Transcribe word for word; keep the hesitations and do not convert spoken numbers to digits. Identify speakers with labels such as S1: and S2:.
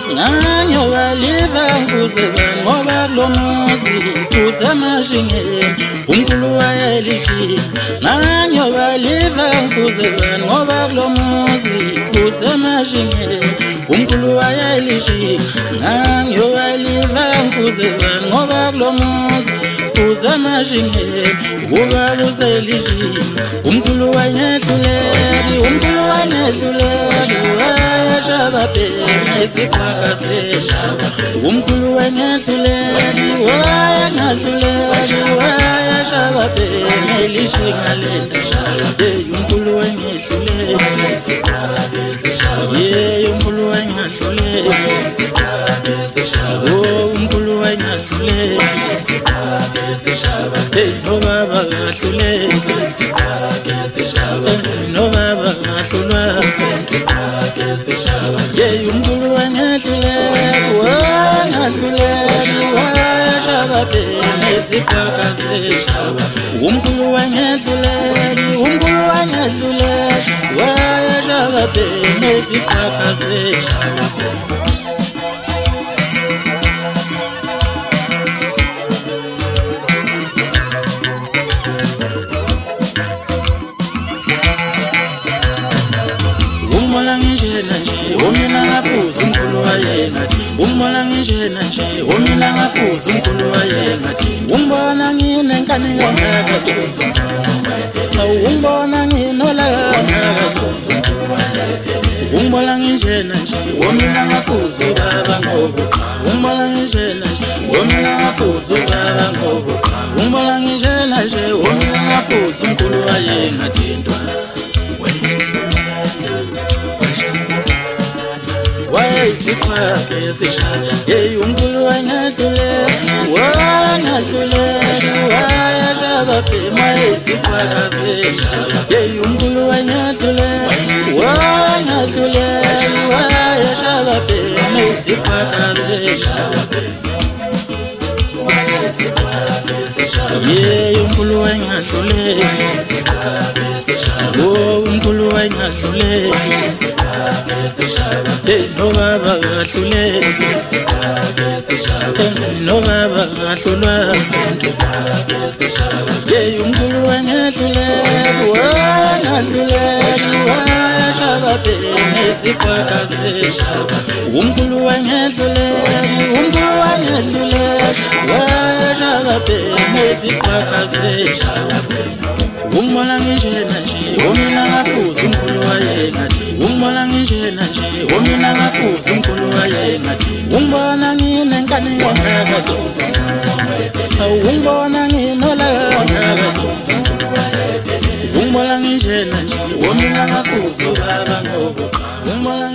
S1: nanyo baliva nguzebani ngoba kulomuzi kusemashingeni umkhulu wayelishini nanyo baliva nguzebani ngoba kulomuzi kusemashingeni umkhulu wayelishini nanyo baliva nguzebani ngoba kulomuzi kusemashingeni kuba luselishini umkhulu wanyehluleli umkhulu wanyehluleli wayeshababhene isiphakasesha umkhulu wanyehluleli wayengahluleli wayeshababhene lishingalesi hey umkhulu wanyehluleli hey umkhulu wanyehluleli oh umkhulu wanyehluleli hey no baba ngahluleli no baba ngahlulwa hey umkhulu wanyehluleli wanyehluleli wayeshababhene isiphakasesha umkhulu wanyehluleli umkhulu wanyehluleli wayeshababhene isiphakasesha Umbona ngijena nje umina ngafuza umkhulu wayengathi umbona ngijena nje umina ngafuza umkhulu wayengathi umbona nginenkani ngakafuza umbona nginola ngakafuza umbona ngijena nje umina ngafuza baba ngobo umbona ngijena nje umina ngafuza baba ngobo umbona ngijena nje umina ngafuza umkhulu wayengathi Isiphakasesha hey umkhulu wanyehluleli wanyehluleli wayeshababhene isiphakasesha hey umkhulu wanyehluleli wanyehluleli wayeshababhene isiphakasesha hey umkhulu wanyehluleli oh umkhulu wanyehluleli hey no baba ngahluleli hey no baba ngahlulwa hey umkhulu wanyehluleli wanyehluleli wayeshababhene isiphakasesha umkhulu wanyehluleli umkhulu wanyehluleli wayeshababhene isiphakasesha umbona ngijena nje umina ngafuza umkhulu wayengathi umbona ngijena nje umina ngafuza umkhulu wayengathi umbona nginenkani ngakafuza umbona nginola ngakafuza umbona ngijena nje umina ngafuza baba ngobo umbona